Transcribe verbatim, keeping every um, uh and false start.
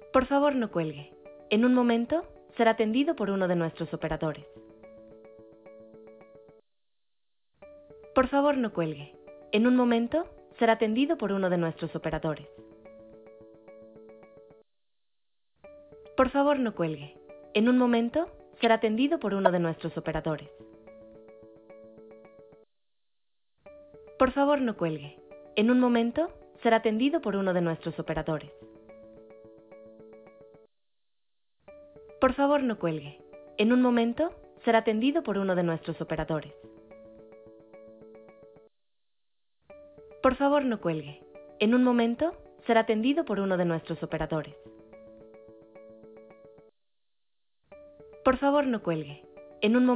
Por favor, no cuelgue. En un momento será atendido por uno de nuestros operadores. Por favor, no cuelgue. En un momento será atendido por uno de nuestros operadores. Por favor, no cuelgue. En un momento será atendido por uno de nuestros operadores. Por favor, no cuelgue. En un momento será atendido por uno de nuestros operadores. Por favor, no cuelgue. En un momento será atendido por uno de nuestros operadores. Por favor, no cuelgue. En un momento será atendido por uno de nuestros operadores. Por favor, no cuelgue. En un momento